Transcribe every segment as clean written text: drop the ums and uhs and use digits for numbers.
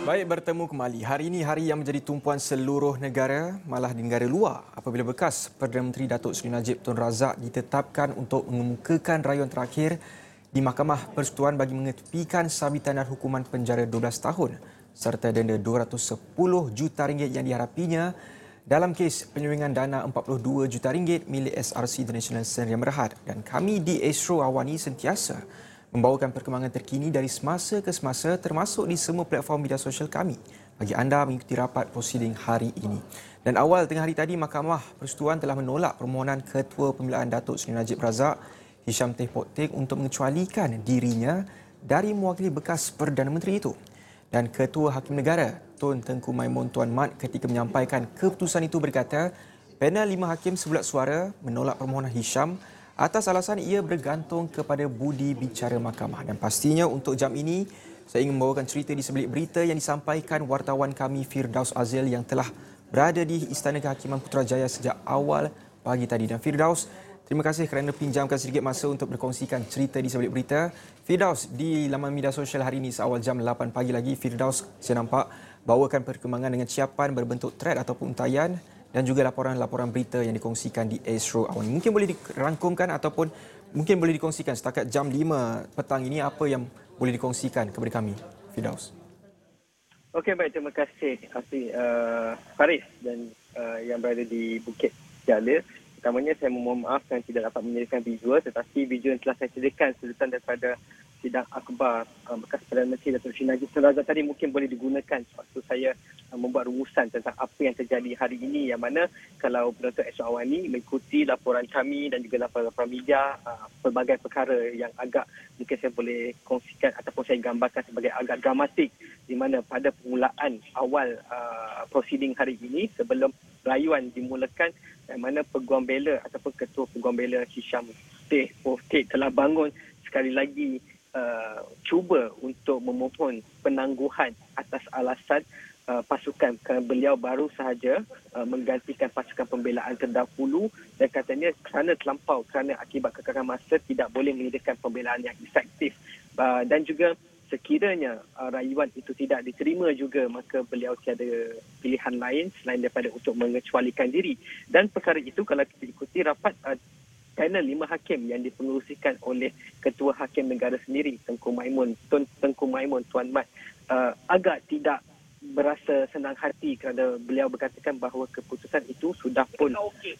Baik, bertemu kembali. Hari ini hari yang menjadi tumpuan seluruh negara, malah di negara luar apabila bekas Perdana Menteri Datuk Seri Najib Tun Razak ditetapkan untuk mengemukakan rayuan terakhir di Mahkamah Persekutuan bagi mengetepikan sabitan dan hukuman penjara 12 tahun serta denda 210 juta ringgit yang diharapinya dalam kes penyuwengan dana 42 juta ringgit milik SRC International Sdn Berhad. Dan kami di Astro Awani sentiasa membawakan perkembangan terkini dari semasa ke semasa termasuk di semua platform media sosial kami bagi anda mengikuti rapat prosiding hari ini. Dan awal tengah hari tadi, Mahkamah Persekutuan telah menolak permohonan Ketua Pembelaan Datuk Seri Najib Razak, Hisham Teh Pottek untuk mengecualikan dirinya dari mewakili bekas Perdana Menteri itu. Dan Ketua Hakim Negara, Tun Tengku Maimun Tuan Mat ketika menyampaikan keputusan itu berkata, panel 5 hakim sebulat suara menolak permohonan Hisham atas alasan ia bergantung kepada budi bicara mahkamah. Dan pastinya untuk jam ini, saya ingin membawakan cerita di sebalik berita yang disampaikan wartawan kami Firdaus Azil yang telah berada di Istana Kehakiman Putrajaya sejak awal pagi tadi. Dan Firdaus, terima kasih kerana pinjamkan sedikit masa untuk berkongsikan cerita di sebalik berita. Firdaus, di laman media sosial hari ini seawal jam 8 pagi lagi, Firdaus saya nampak bawakan perkembangan dengan ciapan berbentuk thread ataupun untayan dan juga laporan-laporan berita yang dikongsikan di Astro Awani. Mungkin boleh dirangkumkan ataupun mungkin boleh dikongsikan setakat jam 5 petang ini apa yang boleh dikongsikan kepada kami, Firdaus. Okey, baik. Terima kasih Faris dan yang berada di Bukit Jalil. Pertamanya saya memohon maaf kerana tidak dapat menyediakan visual, tetapi visual yang telah saya sediakan sedutan daripada sidang akhbar bekas Perdana Menteri Datuk Seri Najib Tun Razak tadi mungkin boleh digunakan waktu saya membuat rumusan tentang apa yang terjadi hari ini, yang mana kalau penonton Astro Awani mengikuti laporan kami dan juga laporan media, pelbagai perkara yang agak mungkin saya boleh kongsikan ataupun saya gambarkan sebagai agak dramatik, di mana pada permulaan awal prosiding hari ini sebelum rayuan dimulakan, yang mana peguam bela ataupun ketua peguam bela Hisham Teh Pottek telah bangun sekali lagi cuba untuk memohon penangguhan atas alasan pasukan, kerana beliau baru sahaja menggantikan pasukan pembelaan terdahulu dan katanya kerana akibat kekangan masa tidak boleh menyediakan pembelaan yang efektif, dan juga sekiranya rayuan itu tidak diterima juga, maka beliau tiada pilihan lain selain daripada untuk mengecualikan diri. Dan perkara itu kalau kita ikuti rapat panel 5 hakim yang dipengerusikan oleh Ketua Hakim Negara sendiri, Tengku Maimun Tuan Mat, agak tidak berasa senang hati kerana beliau berkatakan bahawa keputusan itu sudah pun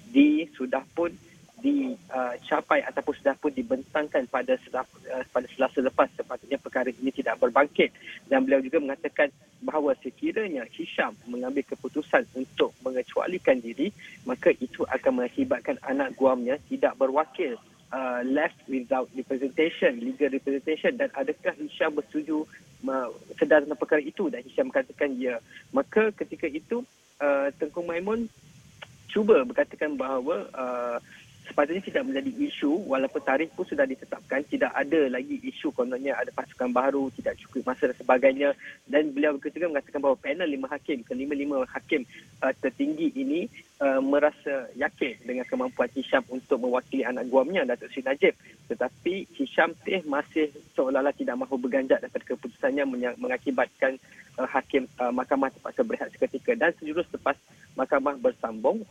dicapai ataupun sudah pun dibentangkan pada Selasa lepas, sepatutnya perkara ini tidak berbangkit. Dan beliau juga mengatakan bahawa sekiranya Hisham mengambil keputusan untuk mengecualikan diri, maka itu akan mengakibatkan anak guamnya tidak berwakil, left without representation, legal representation. Dan adakah Hisham bersetuju sedar tentang perkara itu? Dan Hisham mengatakan ya. Maka ketika itu Tengku Maimun cuba berkatakan bahawa sepatutnya tidak menjadi isu, walaupun tarikh pun sudah ditetapkan, tidak ada lagi isu kononnya ada pasukan baru, tidak cukup masa dan sebagainya. Dan beliau juga mengatakan bahawa panel 5 hakim, kelima-lima hakim tertinggi ini merasa yakin dengan kemampuan Hisham untuk mewakili anak guamnya Datuk Seri Najib. Tetapi Hisham Teh masih seolah-olah tidak mahu berganjak daripada keputusannya, mengakibatkan hakim mahkamah terpaksa berehat seketika. Dan sejurus lepas mahkamah bersambung,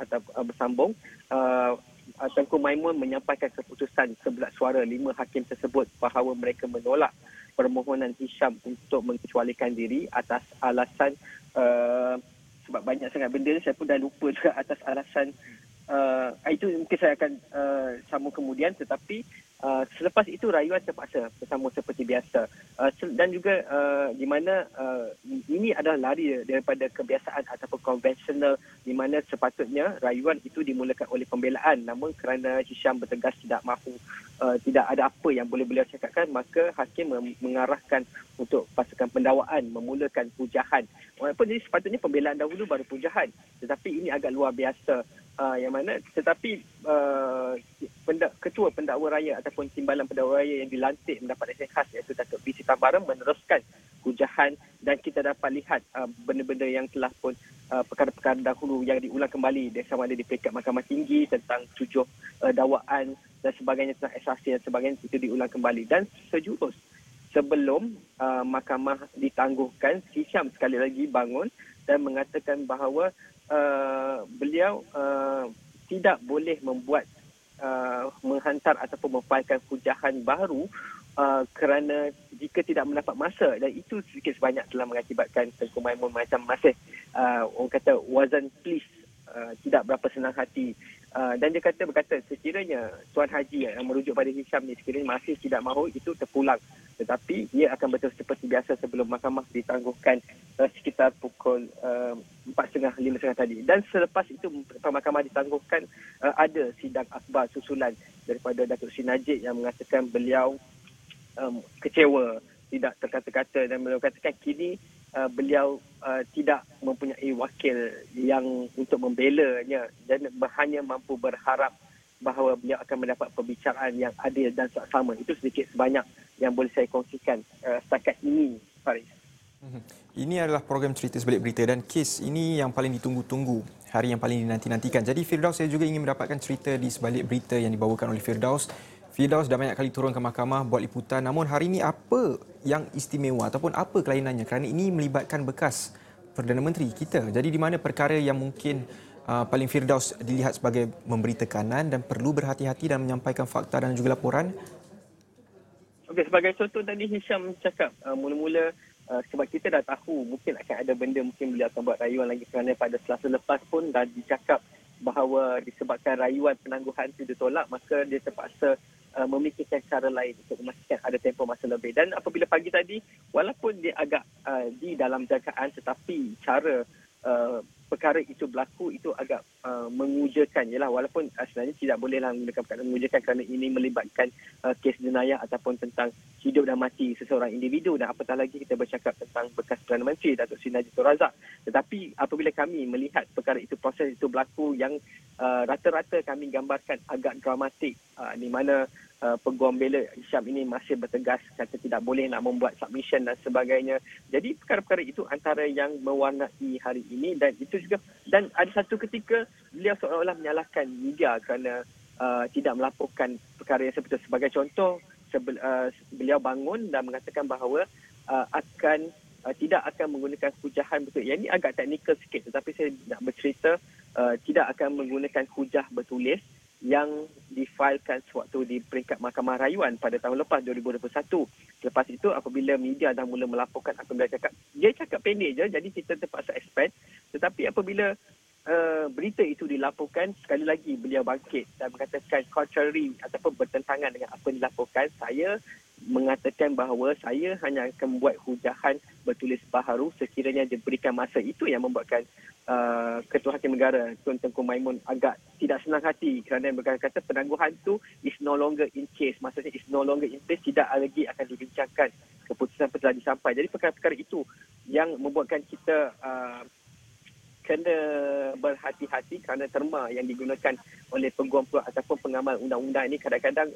Tengku Maimun menyampaikan keputusan sebelat suara 5 hakim tersebut bahawa mereka menolak permohonan Hisham untuk mengecualikan diri atas alasan sebab banyak sangat benda saya pun dah lupa juga atas alasan itu mungkin saya akan sambung kemudian. Tetapi selepas itu rayuan terpaksa bersambung seperti biasa, dan juga di mana ini adalah lari daripada kebiasaan ataupun konvensional, di mana sepatutnya rayuan itu dimulakan oleh pembelaan, namun kerana Hisham bertegas tidak mahu, tidak ada apa yang boleh beliau cakapkan, maka hakim mengarahkan untuk pasukan pendakwaan memulakan pujahan. Walaupun jadi sepatutnya pembelaan dahulu baru pujahan, tetapi ini agak luar biasa. Yang mana tetapi ketua pendakwa raya ataupun timbalan pendakwa raya yang dilantik mendapat lesen khas iaitu Datuk B. Sitambara meneruskan pujahan, dan kita dapat lihat benda-benda yang telah pun perkara-perkara dahulu yang diulang kembali sama ada di peringkat Mahkamah Tinggi tentang 7 dakwaan dan sebagainya, tentang SRC dan sebagainya, itu diulang kembali. Dan sejurus sebelum mahkamah ditangguhkan, Hisham sekali lagi bangun dan mengatakan bahawa beliau tidak boleh menghantar ataupun memfailkan hujahan baru kerana jika tidak mendapat masa, dan itu sedikit sebanyak telah mengakibatkan Tengku Maimun macam masih orang kata wasn't pleased, tidak berapa senang hati, dan dia berkata sekiranya Tuan Haji yang merujuk pada Hisham ni sekiranya masih tidak mahu, itu terpulang, tetapi ia akan betul seperti biasa sebelum mahkamah ditangguhkan sekitar pukul 4.30, 5.30 tadi. Dan selepas itu mahkamah ditangguhkan, ada sidang akhbar susulan daripada Datuk Seri Najib yang mengatakan beliau kecewa, tidak terkata-kata, dan beliau katakan kini beliau tidak mempunyai wakil yang untuk membelanya dan hanya mampu berharap bahawa beliau akan mendapat pembicaraan yang adil dan saksama. Itu sedikit sebanyak yang boleh saya kongsikan setakat ini, Faris. Ini adalah program Cerita Sebalik Berita dan kes ini yang paling ditunggu-tunggu, hari yang paling dinanti-nantikan. Jadi Firdaus, saya juga ingin mendapatkan cerita di sebalik berita yang dibawakan oleh Firdaus. Firdaus dah banyak kali turun ke mahkamah buat liputan, namun hari ini apa yang istimewa ataupun apa kelainannya, kerana ini melibatkan bekas Perdana Menteri kita. Jadi di mana perkara yang mungkin paling Firdaus dilihat sebagai memberi tekanan dan perlu berhati-hati dan menyampaikan fakta dan juga laporan? Okey, sebagai contoh tadi Hisham cakap mula-mula sebab kita dah tahu mungkin akan ada benda, mungkin beliau akan buat rayuan lagi, kerana pada Selasa lepas pun dah dicakap bahawa disebabkan rayuan penangguhan itu ditolak, maka dia terpaksa memikirkan cara lain untuk memastikan ada tempoh masa lebih. Dan apabila pagi tadi, walaupun dia agak di dalam jangkaan, tetapi cara perkara itu berlaku itu agak mengujakan. Yalah, walaupun sebenarnya tidak bolehlah menggunakan perkataan mengujakan kerana ini melibatkan kes jenayah ataupun tentang hidup dan mati seseorang individu, dan apatah lagi kita bercakap tentang bekas Perdana Menteri Datuk Seri Najib Tun Razak. Tetapi apabila kami melihat perkara itu, proses itu berlaku yang rata-rata kami gambarkan agak dramatik, di mana peguam bela Hisham ini masih bertegas kata tidak boleh nak membuat submission dan sebagainya. Jadi perkara-perkara itu antara yang mewarnai hari ini, dan itu juga, dan ada satu ketika beliau seolah-olah menyalahkan media kerana tidak melaporkan perkara yang sebetul. Sebagai contoh, beliau bangun dan mengatakan bahawa tidak akan menggunakan hujahan betul. Yang ini agak teknikal sikit, tetapi saya nak bercerita tidak akan menggunakan hujah bertulis yang difailkan sewaktu di peringkat Mahkamah Rayuan pada tahun lepas 2021. Lepas itu apabila media dah mula melaporkan apa yang dia cakap pendek je, jadi kita terpaksa expand. Tetapi apabila berita itu dilaporkan, sekali lagi beliau bangkit dan mengatakan contrary ataupun bertentangan dengan apa yang dilaporkan. Saya mengatakan bahawa saya hanya akan membuat hujahan bertulis baharu sekiranya diberikan masa. Itu yang membuatkan Ketua Hakim Negara Tun Tengku Maimun agak tidak senang hati kerana berkata penangguhan itu is no longer in case, maksudnya is no longer in place, tidak lagi akan dibincangkan, keputusan telah disampai. Jadi perkara-perkara itu yang membuatkan kita kena berhati-hati kerana terma yang digunakan oleh peguam ataupun pengamal undang-undang ini kadang-kadang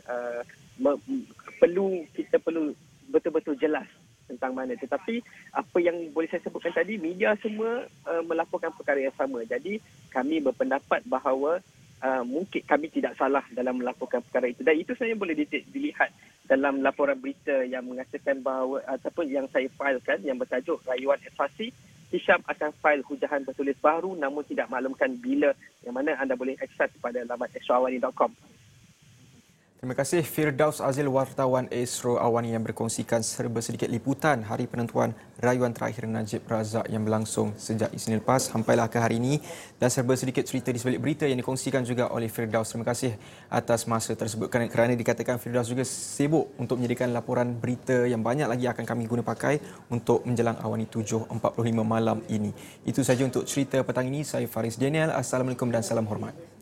kita perlu betul-betul jelas tentang mana. Tetapi apa yang boleh saya sebutkan tadi, media semua melaporkan perkara yang sama. Jadi kami berpendapat bahawa mungkin kami tidak salah dalam melaporkan perkara itu. Dan itu sebenarnya boleh dilihat dalam laporan berita yang mengatakan bahawa ataupun yang saya failkan yang bertajuk Rayuan Eksasi, Hisham akan fail hujahan bertulis baru namun tidak maklumkan bila, yang mana anda boleh akses pada laman asroawani.com. Terima kasih Firdaus Azil, wartawan Astro Awani yang berkongsikan serba sedikit liputan hari penentuan rayuan terakhir Najib Razak yang berlangsung sejak Isnin lepas sampailah ke hari ini, dan serba sedikit cerita di sebalik berita yang dikongsikan juga oleh Firdaus. Terima kasih atas masa tersebut kerana dikatakan Firdaus juga sibuk untuk menyediakan laporan berita yang banyak lagi akan kami guna pakai untuk menjelang Awani 7.45 malam ini. Itu saja untuk cerita petang ini. Saya Faris Daniel. Assalamualaikum dan salam hormat.